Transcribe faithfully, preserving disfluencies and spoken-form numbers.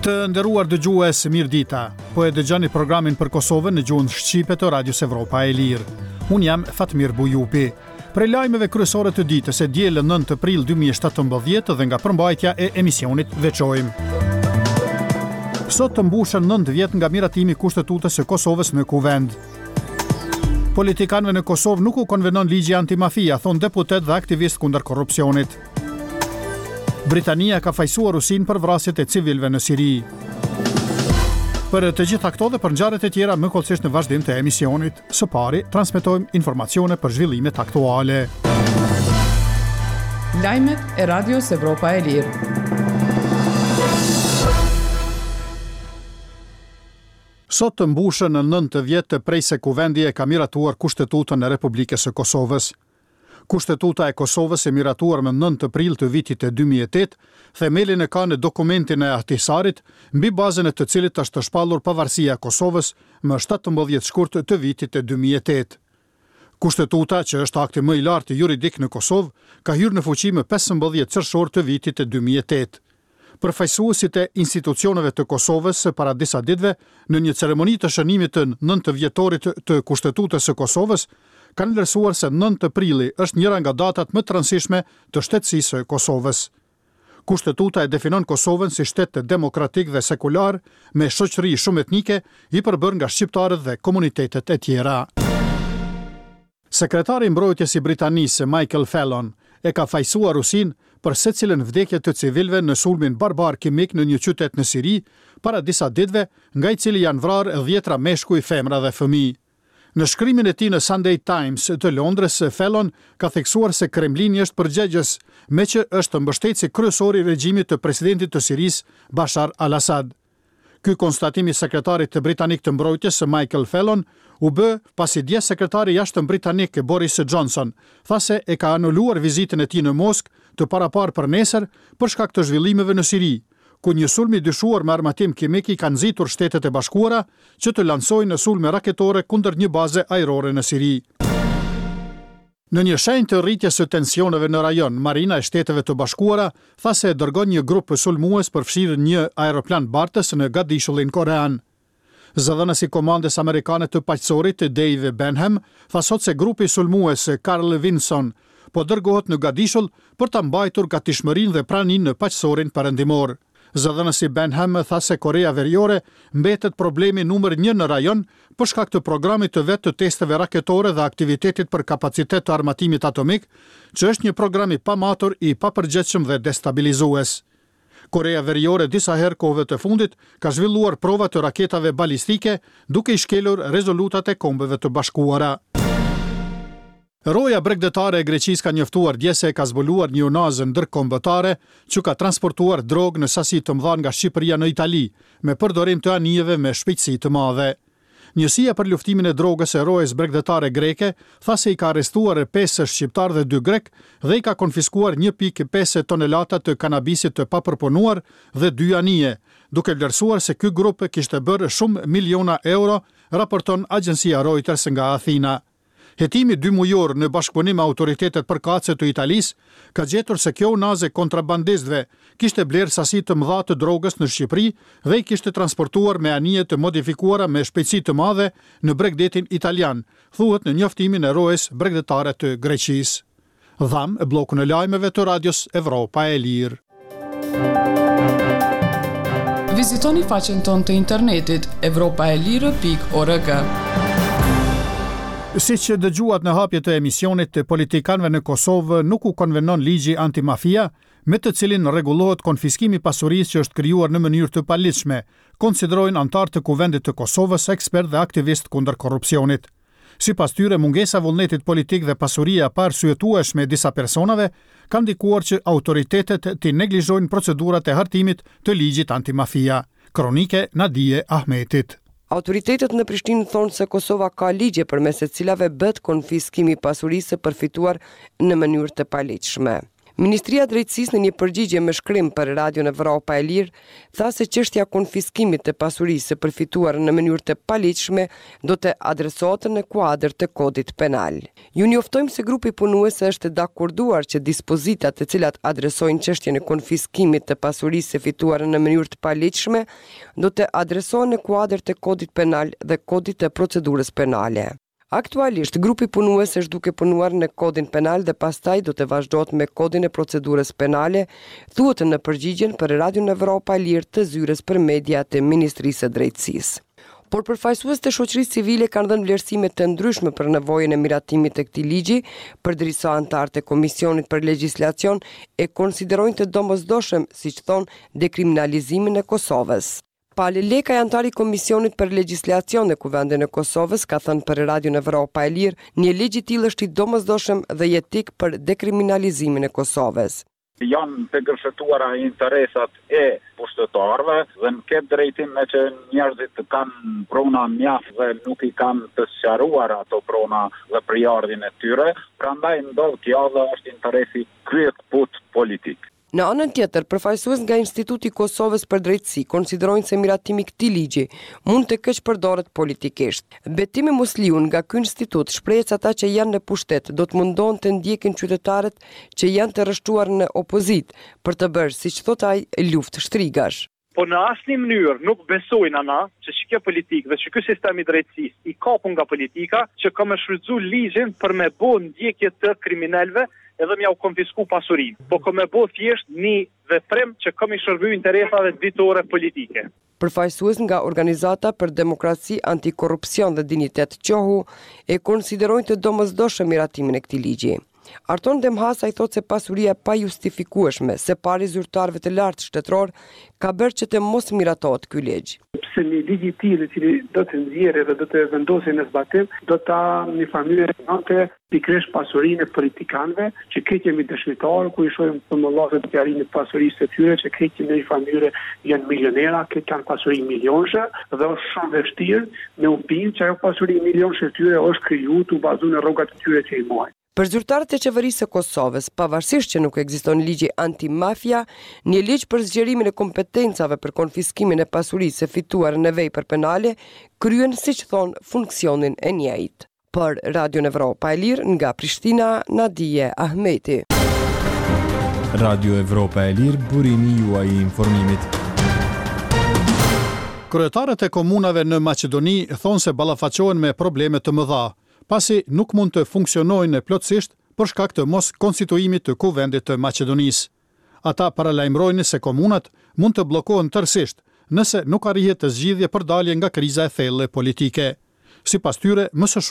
Të nderuar dëgjues, mirëdita. Po e dëgjoni programin për Kosovën në gjuhën shqipe të Radios Evropa e Lirë. Unë jam Fatmir Bujupi. Prej lajmeve kryesore të ditës e dielën nëntë prill dy mijë e shtatëmbëdhjetë dhe nga përmbajtja e emisionit veçojmë. Sot të mbushën nëntë vjet nga miratimi i Kushtetutës së Kosovës në Kuvend. Politikanëve në Kosovë nuk u konvenon ligji antimafia, thon deputet dhe aktivist kundër korrupsionit. Britania ka fajsuar Rusin për vrasjet e civilëve në Siri. Për të gjitha këto dhe për ngjarjet e tjera më kollësisht në vazhdim të emisionit, së pari transmetojmë informacione për zhvillimet aktuale. Lajmet e Radios Evropa e Lirë. Sot të mbushën në nëntë vjet prej se Kuvendi e ka miratuar Kushtetutën e Republikës së Kosovës. Kushtetuta e Kosovës e miratuar më nëntë prill të vitit e dy mijë e tetë, themelin e ka në dokumentin e Ahtisarit, mbi bazën e të cilit është shpallur pavarësia e Kosovës më shtatëmbëdhjetë shkurt të vitit e dy mijë e tetë. Kushtetuta, që është akti më i lartë juridik në Kosovë, ka hyrë në fuqi më pesëmbëdhjetë qershor të vitit e dy mijë e tetë. Përfaqësuesit e institucioneve të Kosovës para disa ditëve, në një ceremoni të shënimit të nëntë vjetorit të Kushtetutës së Kosovës, kanë vlerësuar se nëntë prilli është njëra nga datat më të rëndësishme të shtetësisë së Kosovës. Kushtetuta e definon Kosovën si shtet demokratik dhe sekular, me shoqëri shumë etnike, i përbërë nga shqiptarët dhe komunitetet e tjera. Sekretari i mbrojtjes i Britanisë, Michael Fallon, e ka fajsuar Rusin për secilën vdekje të civilëve në sulmin barbar kimik në një qytet në Siri, para disa ditëve, nga i cili janë vrarë dhjetra meshkuj, femra dhe fëmijë. Në shkrimin e tij në Sunday Times të Londrës, Fallon ka theksuar se Kremlini është përgjegjës, me që është mbështetësi kryesor i regjimit të presidentit të Sirisë, Bashar al-Assad. Ky konstatim i sekretarit të britanik të mbrojtjes, Michael Fallon, u bë pasi dje sekretari i jashtëm britanik Boris Johnson tha se e ka anuluar vizitën e tij në Moskë të paraparë për nesër për shkak të zhvillimeve në Siri, ku një sulm i dyshuar me armatim kimik i ka nxitur Shtetet e Bashkuara që të lansojnë sulme raketore kundër një baze ajrore në Siri. Në një shenjë të rritjes së tensioneve në rajon, Marina e Shteteve të Bashkuara tha se e dërgon një grup sulmues për fshirjen një aeroplan bartës në Gadishullin korean. Zëdhënësi i komandes amerikane të paqësorit, Dave Benham, tha sot se grupi sulmues Carl Vinson po dërgohet në Gadishull për ta mbajtur gatishmërinë dhe praninë në paqësorin perëndimor. Zëdhënësi Benham tha se Korea Veriore mbetet problemi numër një në rajon për shkak të programit të vet të testeve raketore dhe aktivitetit për kapacitet të armatimit atomik, që është një program i pamatur, i papërgjegjshëm dhe destabilizues. Korea Veriore disa herë kohëve të fundit ka zhvilluar prova të raketave balistike, duke i shkelur rezolutat e Kombeve të Bashkuara. Roja bregdetare e Greqisë ka njoftuar dje se ka zbuluar një unazë ndërkombëtare që ka transportuar drogë në sasi të mëdha nga Shqipëria në Itali, me përdorim të anijeve me shpejtësi të madhe. Njësia për luftimin e drogës e rojës bregdetare greke tha se i ka arrestuar pesë shqiptar dhe dy grek dhe i ka konfiskuar një pikë pesë tonelata të kanabisit të papërpunuar dhe dy anije, duke vlerësuar se ky grup kishte bërë shumë miliona euro, raporton agjencia Reuters nga Athina. Hetimi dy mujor në bashkëpunim me autoritetet përkatëse të Italisë ka gjetur se kjo unazë kontrabandistëve kishte blerë sasi të mëdha të drogës në Shqipëri dhe i kishte transportuar me anije të modifikuara me shpejtësi të madhe në bregdetin italian, thuhet në njoftimin e rojës bregdetare të Greqisë. Dham e bllokun e lajmeve të Radios Evropa e Lirë. Vizitoni faqen tonë të internetit evropaelire pikë org. Si që dëgjuat në hapje të emisionit, të politikanëve në Kosovë nuk u konvenon ligji antimafia, me të cilin rregullohet konfiskimi pasurisë që është krijuar në mënyrë të paligjshme, konsiderojnë antarë të Kuvendit të Kosovës, ekspert dhe aktivist kundër korrupsionit. Sipas tyre, mungesa e vullnetit politik dhe pasuria pa arsyetueshme e disa personave kanë ndikuar që autoritetet të neglizhojnë procedurat e hartimit të ligjit antimafia. Kronike Nadije Ahmetit. Autoritetet në Prishtinë thonë se Kosova ka ligje përmes të cilave bëhet konfiskimi i pasurisë së përfituar në mënyrë të paligjshme. Ministria e Drejtësisë në një përgjigje me shkrim për Radion Evropa e Lirë tha se çështja konfiskimit të pasurisë së përfituar në mënyrë të paligjshme do të adresohet në kuadër të kodit penal. Ju njoftojmë se grupi punues është dakorduar që dispozitat të cilat adresojnë çështjen e konfiskimit të pasurisë së fituar në mënyrë të paligjshme do të adresohen në kuadër të kodit penal dhe kodit të procedurës penale. Aktualisht, grupi punues është duke punuar në kodin penal dhe pastaj do të vazhdohet me kodin e procedurës penale, thuhet në përgjigjen për Radion Evropa e Lirë të zyres për media të Ministrisë së Drejtësisë. Por përfaqësues të shoqërisë civile kanë dhënë vlerësime të ndryshme për nevojën e miratimit të këtij ligji, përderisa anëtarët e Komisionit për Legjislacion e konsiderojnë të domosdoshëm, siç thonë, dekriminalizimin e Kosovës. Pale Lekaj, antari i Komisionit për Legjislacion në Kuvendin e Kosovës, ka thënë për Radion Evropa e Lirë, një ligj i tillë është i domosdoshëm dhe jetik për dekriminalizimin e Kosovës. Janë të gërshetuara interesat e pushtetarëve dhe në këtë drejtim me që njerëzit kanë prona mjaft dhe nuk i kanë të sqaruar ato prona dhe përjardhjen e tyre, prandaj ndodh kjo dhe është interesi kryekput politik. Në anën tjetër, përfaqësues nga Instituti i Kosovës për Drejtësi konsiderojnë se miratimi i këtij ligji mund të keq përdoret politikisht. Betimi Musliun nga ky institut shpreh se ata që janë në pushtet do të mundohen të ndjekin qytetarët që janë të rreshtuar në opozitë për të bërë, siç thot ai, luftë shtrigash. Po në asnjë mënyrë nuk besojnë ana që çka politikë dhe që ky sistem i drejtësisë i kapun nga politika që ka më shfrytzu ligjin për me bë ndjekje të kriminalëve edhe më u konfisku pasurinë, po ka më bë thjesht një veprim që ka më shërbyer interesave ditore politike. Përfaqësues nga Organizata për Demokraci, Antikorrupsion dhe Dinitet Qohu e konsiderojnë të domosdoshëm miratimin e këtij ligji. Arton Demhasa i thot se pasuria pa justifikueshme se pari zyrtarëve të lartë shtetror ka bërë që të mos miratohet ky ligj. Se një ligj i tillë i cili do të nxjerrë dhe do të vendosë në zbatim, do ta një familje rëndante pikërisht pasurinë e politikanëve, që keqen me dëshmitarë, ku i shohim pëmëllazët të arrin pasurisë të tyre, që keqen në një familje janë milionera, që kanë pasuri milionshë, dhe është shumë vështirë me u bind që ajo pasuri milionshë të tyre është krijuar të bazuar në rrogat të tyre që i mojnë. Për zyrtarët e qeverisë së Kosovës, pavarësisht që nuk ekziston ligji antimafia, një ligj për zgjerimin e kompetencave për konfiskimin e pasurisë së fituar në vepër penale kryen, siç thon, funksionin e njëjtë. Për Radion Evropa e Lirë nga Prishtina, Nadije Ahmeti. Radio Evropa e Lirë, burimi juaj i informimit. Kryetarët e komunave në Maqedoni thonë se ballafaqohen me probleme të mëdha, pasi nuk mund të funksionojnë plotësisht për shkak të mos konstituimit të Kuvendit të Maqedonisë. Ata paralajmërojnë se komunat mund të bllokohen tërësisht nëse nuk arrihet të zgjidhje për dalje nga kriza e thellë politike. Sipas tyre, më së